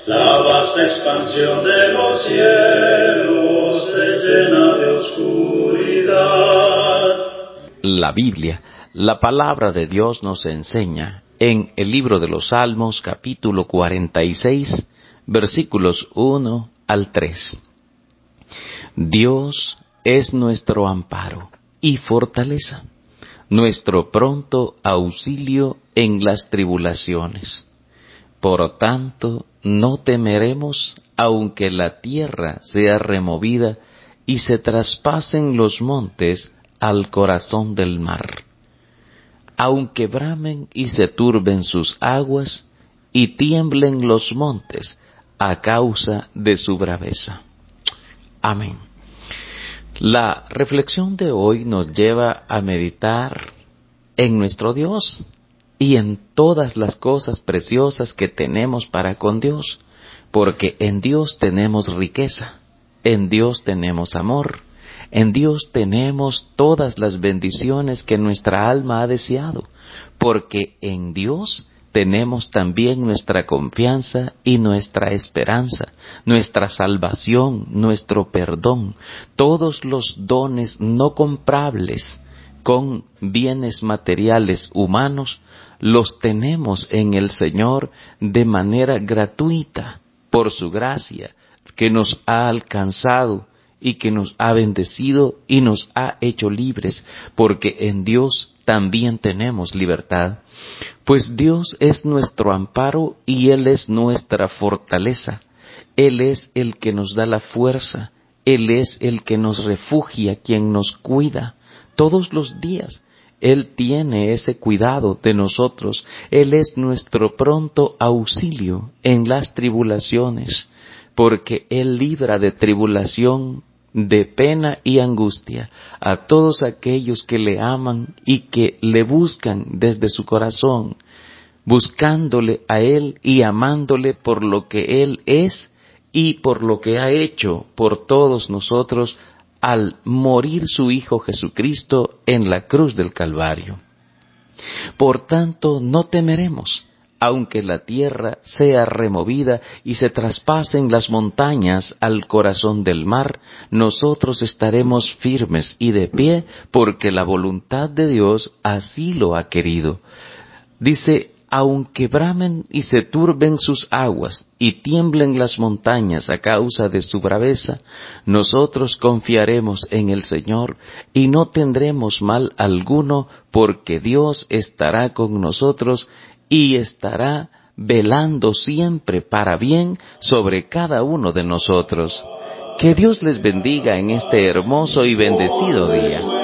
La vasta expansión de los cielos se llena de oscuridad. La Biblia, la palabra de Dios, nos enseña en el libro de los Salmos, capítulo 46, versículos 1 al 3. Dios es nuestro amparo y fortaleza, nuestro pronto auxilio en las tribulaciones. Por tanto, no temeremos, aunque la tierra sea removida y se traspasen los montes al corazón del mar. Aunque bramen y se turben sus aguas y tiemblen los montes a causa de su braveza. Amén. La reflexión de hoy nos lleva a meditar en nuestro Dios y en todas las cosas preciosas que tenemos para con Dios, porque en Dios tenemos riqueza, en Dios tenemos amor, en Dios tenemos todas las bendiciones que nuestra alma ha deseado, porque en Dios tenemos también nuestra confianza y nuestra esperanza, nuestra salvación, nuestro perdón, todos los dones no comprables con bienes materiales humanos, los tenemos en el Señor de manera gratuita, por su gracia, que nos ha alcanzado y que nos ha bendecido y nos ha hecho libres, porque en Dios también tenemos libertad. Pues Dios es nuestro amparo y Él es nuestra fortaleza. Él es el que nos da la fuerza, Él es el que nos refugia, quien nos cuida todos los días. Él tiene ese cuidado de nosotros. Él es nuestro pronto auxilio en las tribulaciones, porque Él libra de tribulación, de pena y angustia a todos aquellos que le aman y que le buscan desde su corazón, buscándole a Él y amándole por lo que Él es y por lo que ha hecho por todos nosotros al morir su Hijo Jesucristo en la cruz del Calvario. Por tanto, no temeremos, aunque la tierra sea removida y se traspasen las montañas al corazón del mar, nosotros estaremos firmes y de pie, porque la voluntad de Dios así lo ha querido. Dice, aunque bramen y se turben sus aguas y tiemblen las montañas a causa de su braveza, nosotros confiaremos en el Señor y no tendremos mal alguno, porque Dios estará con nosotros y estará velando siempre para bien sobre cada uno de nosotros. Que Dios les bendiga en este hermoso y bendecido día.